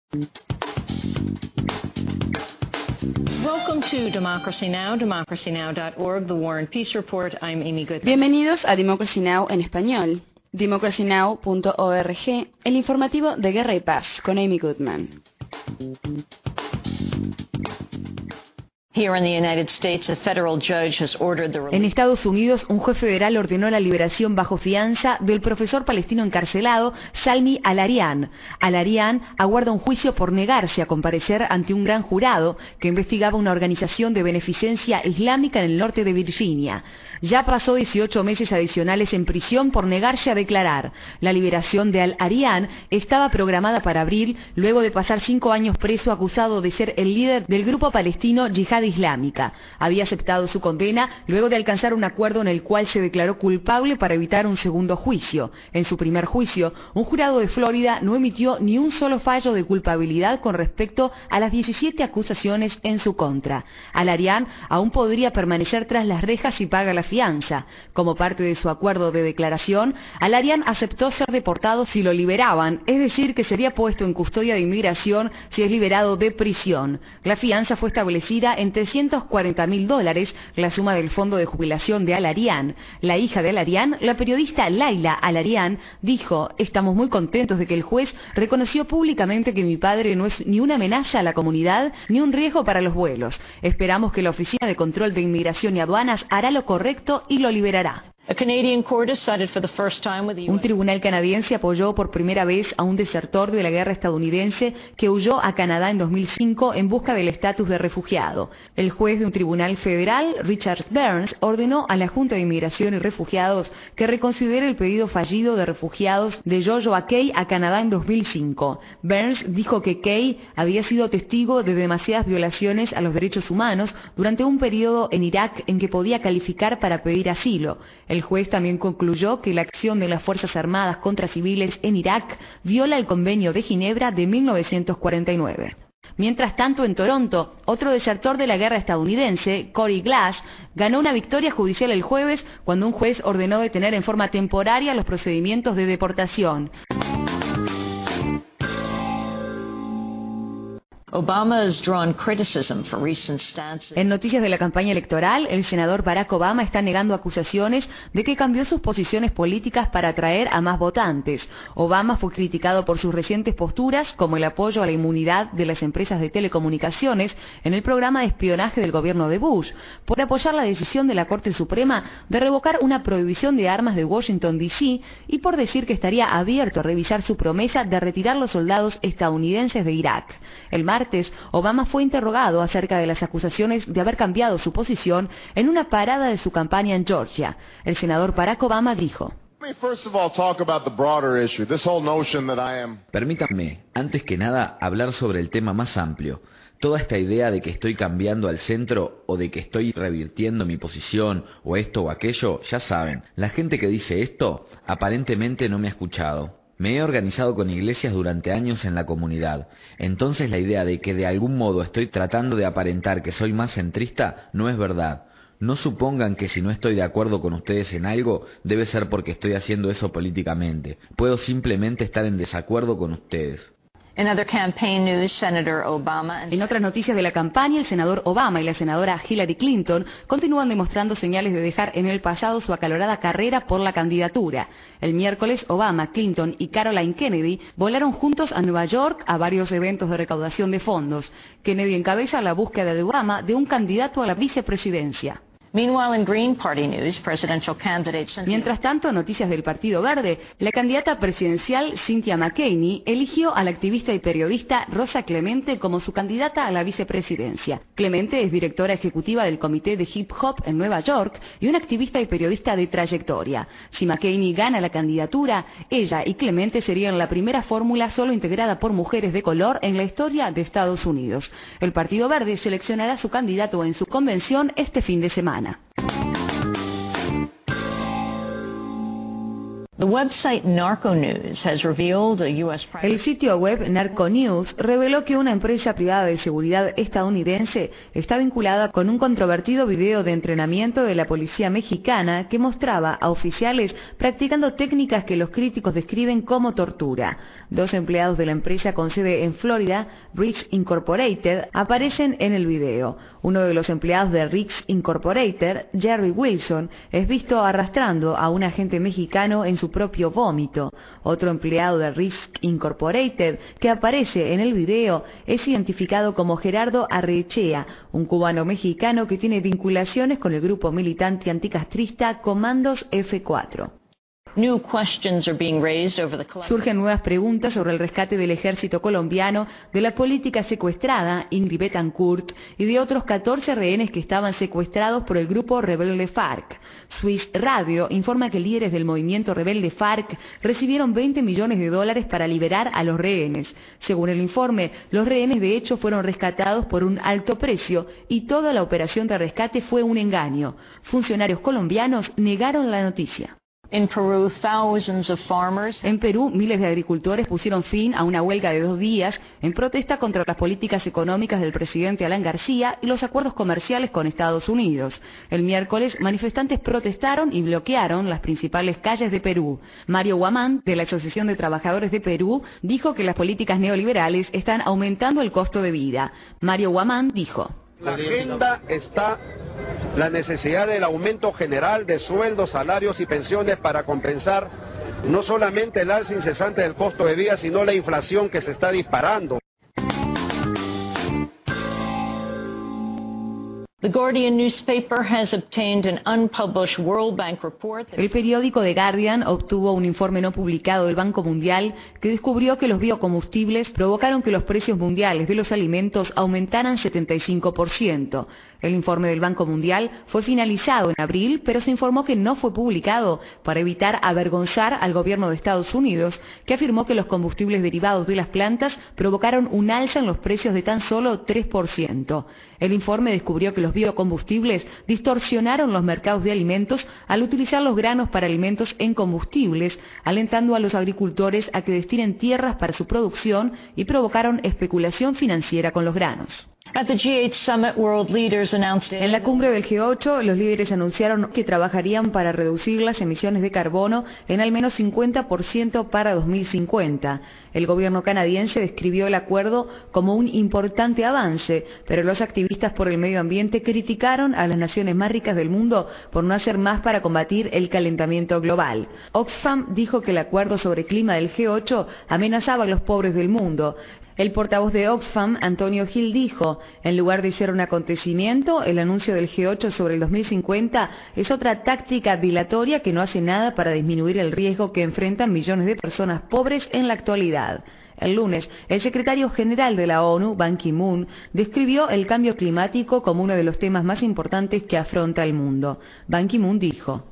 Welcome to Democracy Now!, democracynow.org, The War and Peace Report. I'm Amy Goodman. Bienvenidos a Democracy Now! En español. democracynow.org, el informativo de Guerra y Paz, con Amy Goodman. En Estados Unidos, un juez federal ordenó la liberación bajo fianza del profesor palestino encarcelado Salmi Al-Arian. Al-Arian aguarda un juicio por negarse a comparecer ante un gran jurado que investigaba una organización de beneficencia islámica en el norte de Virginia. Ya pasó 18 meses adicionales en prisión por negarse a declarar. La liberación de Al-Arian estaba programada para abril, luego de pasar 5 años preso acusado de ser el líder del grupo palestino Yihad Islámica. Había aceptado su condena luego de alcanzar un acuerdo en el cual se declaró culpable para evitar un segundo juicio. En su primer juicio, un jurado de Florida no emitió ni un solo fallo de culpabilidad con respecto a las 17 acusaciones en su contra. Al-Arian aún podría permanecer tras las rejas si paga la fianza. Como parte de su acuerdo de declaración, Al-Arian aceptó ser deportado si lo liberaban, es decir, que sería puesto en custodia de inmigración si es liberado de prisión. La fianza fue establecida en $340,000, la suma del fondo de jubilación de Al-Arian. La hija de Al-Arian, la periodista Layla Al-Arian, dijo: "Estamos muy contentos de que el juez reconoció públicamente que mi padre no es ni una amenaza a la comunidad ni un riesgo para los vuelos. Esperamos que la Oficina de Control de Inmigración y Aduanas hará lo correcto y lo liberará". Un tribunal canadiense apoyó por primera vez a un desertor de la guerra estadounidense que huyó a Canadá en 2005 en busca del estatus de refugiado. El juez de un tribunal federal, Richard Burns, ordenó a la Junta de Inmigración y Refugiados que reconsidere el pedido fallido de refugiados de Joshua Kay a Canadá en 2005. Burns dijo que Kay había sido testigo de demasiadas violaciones a los derechos humanos durante un periodo en Irak en que podía calificar para pedir asilo. El juez también concluyó que la acción de las Fuerzas Armadas contra civiles en Irak viola el Convenio de Ginebra de 1949. Mientras tanto, en Toronto, otro desertor de la guerra estadounidense, Corey Glass, ganó una victoria judicial el jueves cuando un juez ordenó detener en forma temporaria los procedimientos de deportación. En noticias de la campaña electoral, el senador Barack Obama está negando acusaciones de que cambió sus posiciones políticas para atraer a más votantes. Obama fue criticado por sus recientes posturas, como el apoyo a la inmunidad de las empresas de telecomunicaciones en el programa de espionaje del gobierno de Bush, por apoyar la decisión de la Corte Suprema de revocar una prohibición de armas de Washington, D.C., y por decir que estaría abierto a revisar su promesa de retirar los soldados estadounidenses de Irak. El martes, Obama fue interrogado acerca de las acusaciones de haber cambiado su posición en una parada de su campaña en Georgia. El senador Barack Obama dijo: Permítanme, antes que nada, hablar sobre el tema más amplio. Toda esta idea de que estoy cambiando al centro o de que estoy revirtiendo mi posición o esto o aquello, ya saben, la gente que dice esto aparentemente no me ha escuchado. Me he organizado con iglesias durante años en la comunidad, entonces la idea de que de algún modo estoy tratando de aparentar que soy más centrista no es verdad. No supongan que si no estoy de acuerdo con ustedes en algo, debe ser porque estoy haciendo eso políticamente. Puedo simplemente estar en desacuerdo con ustedes. En otras noticias de la campaña, el senador Obama y la senadora Hillary Clinton continúan demostrando señales de dejar en el pasado su acalorada carrera por la candidatura. El miércoles, Obama, Clinton y Caroline Kennedy volaron juntos a Nueva York a varios eventos de recaudación de fondos. Kennedy encabeza la búsqueda de Obama de un candidato a la vicepresidencia. Mientras tanto, noticias del Partido Verde, la candidata presidencial Cynthia McCain eligió a la activista y periodista Rosa Clemente como su candidata a la vicepresidencia. Clemente es directora ejecutiva del Comité de Hip Hop en Nueva York y una activista y periodista de trayectoria. Si McCain gana la candidatura, ella y Clemente serían la primera fórmula solo integrada por mujeres de color en la historia de Estados Unidos. El Partido Verde seleccionará su candidato en su convención este fin de semana. The website Narconews has revealed a U.S. El sitio web Narconews reveló que una empresa privada de seguridad estadounidense está vinculada con un controvertido video de entrenamiento de la policía mexicana que mostraba a oficiales practicando técnicas que los críticos describen como tortura. 2 empleados de la empresa con sede en Florida, Riggs Incorporated, aparecen en el video. Uno de los empleados de Riggs Incorporated, Jerry Wilson, es visto arrastrando a un agente mexicano en su propio vómito. Otro empleado de Riggs Incorporated que aparece en el video es identificado como Gerardo Arrechea, un cubano mexicano que tiene vinculaciones con el grupo militante anticastrista Comandos F4. Surgen nuevas preguntas sobre el rescate del ejército colombiano, de la política secuestrada Ingrid Betancourt y de otros 14 rehenes que estaban secuestrados por el grupo rebelde FARC. Swiss Radio informa que líderes del movimiento rebelde FARC recibieron $20 millones para liberar a los rehenes. Según el informe, los rehenes de hecho fueron rescatados por un alto precio y toda la operación de rescate fue un engaño. Funcionarios colombianos negaron la noticia. En Perú, miles de agricultores pusieron fin a una huelga de 2 días en protesta contra las políticas económicas del presidente Alan García y los acuerdos comerciales con Estados Unidos. El miércoles, manifestantes protestaron y bloquearon las principales calles de Perú. Mario Guamán, de la Asociación de Trabajadores de Perú, dijo que las políticas neoliberales están aumentando el costo de vida. Mario Guamán dijo: La agenda está la necesidad del aumento general de sueldos, salarios y pensiones para compensar no solamente el alza incesante del costo de vida, sino la inflación que se está disparando. El periódico The Guardian obtuvo un informe no publicado del Banco Mundial que descubrió que los biocombustibles provocaron que los precios mundiales de los alimentos aumentaran 75%. El informe del Banco Mundial fue finalizado en abril, pero se informó que no fue publicado para evitar avergonzar al gobierno de Estados Unidos, que afirmó que los combustibles derivados de las plantas provocaron un alza en los precios de tan solo 3%. El informe descubrió que los biocombustibles distorsionaron los mercados de alimentos al utilizar los granos para alimentos en combustibles, alentando a los agricultores a que destinen tierras para su producción y provocaron especulación financiera con los granos. En la cumbre del G8, los líderes anunciaron que trabajarían para reducir las emisiones de carbono en al menos 50% para 2050. El gobierno canadiense describió el acuerdo como un importante avance, pero los activistas por el medio ambiente criticaron a las naciones más ricas del mundo por no hacer más para combatir el calentamiento global. Oxfam dijo que el acuerdo sobre clima del G8 amenazaba a los pobres del mundo. El portavoz de Oxfam, Antonio Gil, dijo: en lugar de ser un acontecimiento, el anuncio del G8 sobre el 2050 es otra táctica dilatoria que no hace nada para disminuir el riesgo que enfrentan millones de personas pobres en la actualidad. El lunes, el secretario general de la ONU, Ban Ki-moon, describió el cambio climático como uno de los temas más importantes que afronta el mundo. Ban Ki-moon dijo: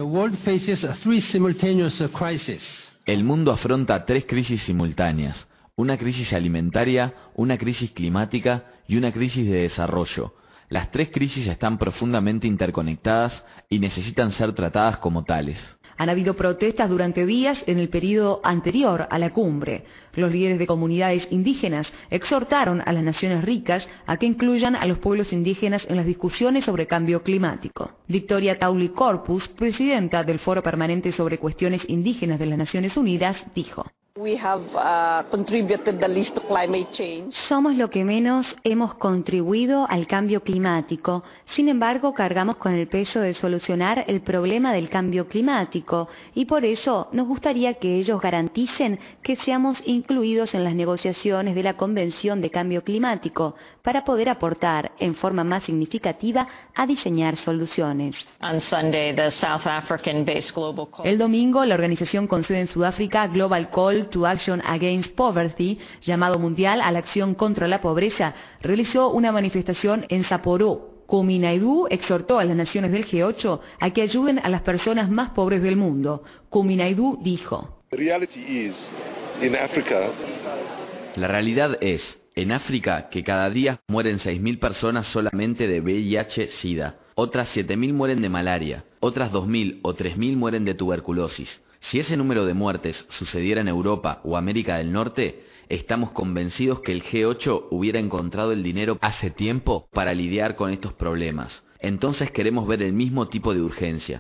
El mundo afronta 3 crisis simultáneas. Una crisis alimentaria, una crisis climática y una crisis de desarrollo. Las 3 crisis están profundamente interconectadas y necesitan ser tratadas como tales. Han habido protestas durante días en el periodo anterior a la cumbre. Los líderes de comunidades indígenas exhortaron a las naciones ricas a que incluyan a los pueblos indígenas en las discusiones sobre cambio climático. Victoria Tauli Corpus, presidenta del Foro Permanente sobre Cuestiones Indígenas de las Naciones Unidas, dijo: Somos lo que menos hemos contribuido al cambio climático. Sin embargo, cargamos con el peso de solucionar el problema del cambio climático y por eso nos gustaría que ellos garanticen que seamos incluidos en las negociaciones de la Convención de Cambio Climático para poder aportar en forma más significativa a diseñar soluciones. El domingo, la organización con sede en Sudáfrica, Global Call to Action Against Poverty, llamado Mundial a la Acción contra la Pobreza, realizó una manifestación en Sapporo. Kumi Naidoo exhortó a las naciones del G8 a que ayuden a las personas más pobres del mundo. Kumi Naidoo dijo: La realidad es, en África, que cada día mueren 6.000 personas solamente de VIH-Sida. Otras 7.000 mueren de malaria. Otras 2.000 o 3.000 mueren de tuberculosis. Si ese número de muertes sucediera en Europa o América del Norte, estamos convencidos que el G8 hubiera encontrado el dinero hace tiempo para lidiar con estos problemas. Entonces queremos ver el mismo tipo de urgencia.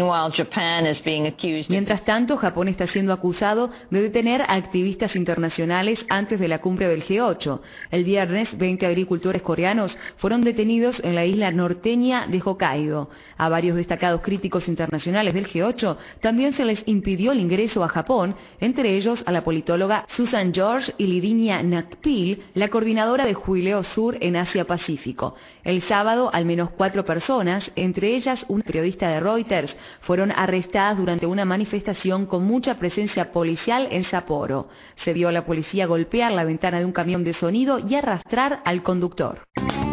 Mientras tanto, Japón está siendo acusado de detener a activistas internacionales antes de la cumbre del G8. El viernes, 20 agricultores coreanos fueron detenidos en la isla norteña de Hokkaido. A varios destacados críticos internacionales del G8 también se les impidió el ingreso a Japón, entre ellos a la politóloga Susan George y Lidinia Nakpil, la coordinadora de Jubileo Sur en Asia-Pacífico. El sábado, al menos 4 personas, entre ellas una periodista de Reuters, fueron arrestadas durante una manifestación con mucha presencia policial en Sapporo. Se vio a la policía golpear la ventana de un camión de sonido y arrastrar al conductor.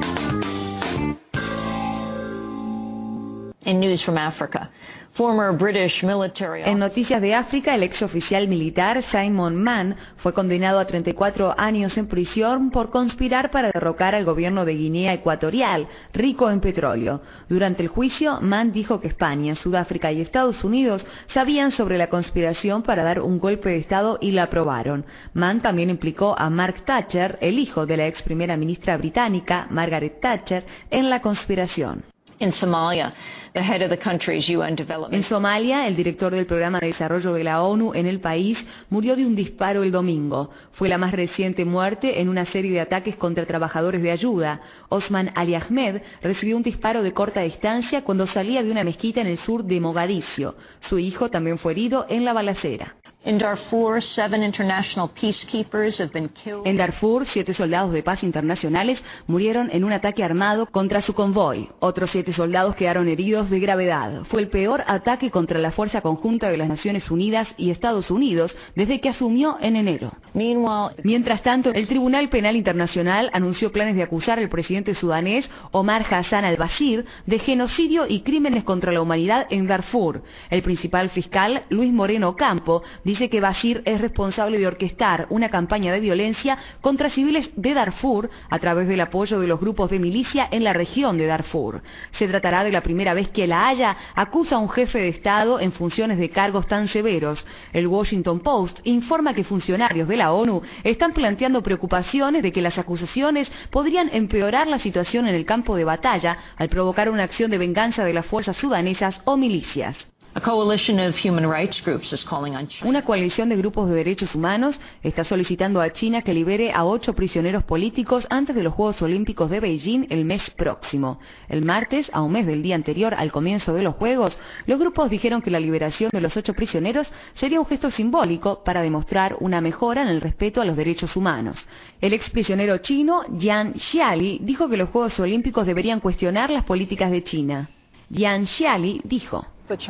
In news from Africa, former British military En noticias de África, el ex oficial militar Simon Mann fue condenado a 34 años en prisión por conspirar para derrocar al gobierno de Guinea Ecuatorial, rico en petróleo. Durante el juicio, Mann dijo que España, Sudáfrica y Estados Unidos sabían sobre la conspiración para dar un golpe de Estado y la aprobaron. Mann también implicó a Mark Thatcher, el hijo de la ex primera ministra británica, Margaret Thatcher, en la conspiración. in Somalia. The head of the country's UN development. En Somalia, el director del programa de desarrollo de la ONU en el país murió de un disparo el domingo. Fue la más reciente muerte en una serie de ataques contra trabajadores de ayuda. Osman Ali Ahmed recibió un disparo de corta distancia cuando salía de una mezquita en el sur de Mogadiscio. Su hijo también fue herido en la balacera. In Darfur, 7 international peacekeepers have been killed. En Darfur, 7 soldados de paz internacionales murieron en un ataque armado contra su convoy. Otros 7 soldados quedaron heridos de gravedad. Fue el peor ataque contra la Fuerza Conjunta de las Naciones Unidas y Estados Unidos desde que asumió en enero. Mientras tanto, el Tribunal Penal Internacional anunció planes de acusar al presidente sudanés Omar Hassan al-Bashir de genocidio y crímenes contra la humanidad en Darfur. El principal fiscal, Luis Moreno Ocampo, dice que Bashir es responsable de orquestar una campaña de violencia contra civiles de Darfur a través del apoyo de los grupos de milicia en la región de Darfur. Se tratará de la primera vez que La Haya acusa a un jefe de Estado en funciones de cargos tan severos. El Washington Post informa que funcionarios de la ONU están planteando preocupaciones de que las acusaciones podrían empeorar la situación en el campo de batalla al provocar una acción de venganza de las fuerzas sudanesas o milicias. Una coalición de grupos de derechos humanos está solicitando a China que libere a 8 prisioneros políticos antes de los Juegos Olímpicos de Beijing el mes próximo. El martes, a un mes del día anterior al comienzo de los Juegos, los grupos dijeron que la liberación de los 8 prisioneros sería un gesto simbólico para demostrar una mejora en el respeto a los derechos humanos. El exprisionero chino Jiang Xiali dijo que los Juegos Olímpicos deberían cuestionar las políticas de China. Jiang Xiali dijo: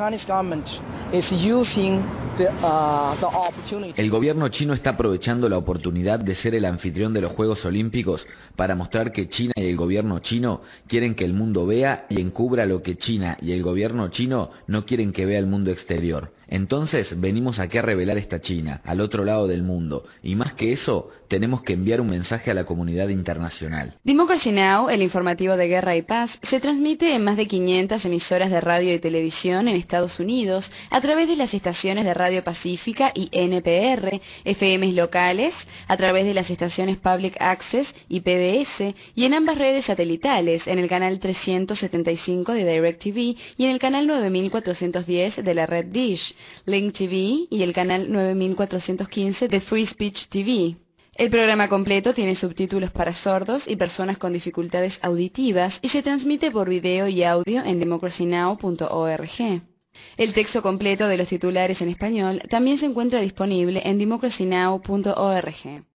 El gobierno chino está aprovechando la oportunidad de ser el anfitrión de los Juegos Olímpicos para mostrar que China y el gobierno chino quieren que el mundo vea y encubra lo que China y el gobierno chino no quieren que vea el mundo exterior. Entonces venimos aquí a revelar esta China, al otro lado del mundo, y más que eso, tenemos que enviar un mensaje a la comunidad internacional. Democracy Now!, el informativo de Guerra y Paz, se transmite en más de 500 emisoras de radio y televisión en Estados Unidos a través de las estaciones de Radio Pacífica y NPR, FMs locales, a través de las estaciones Public Access y PBS, y en ambas redes satelitales, en el canal 375 de DirecTV y en el canal 9410 de la red Dish, Link TV y el canal 9415 de Free Speech TV. El programa completo tiene subtítulos para sordos y personas con dificultades auditivas y se transmite por video y audio en democracynow.org. El texto completo de los titulares en español también se encuentra disponible en democracynow.org.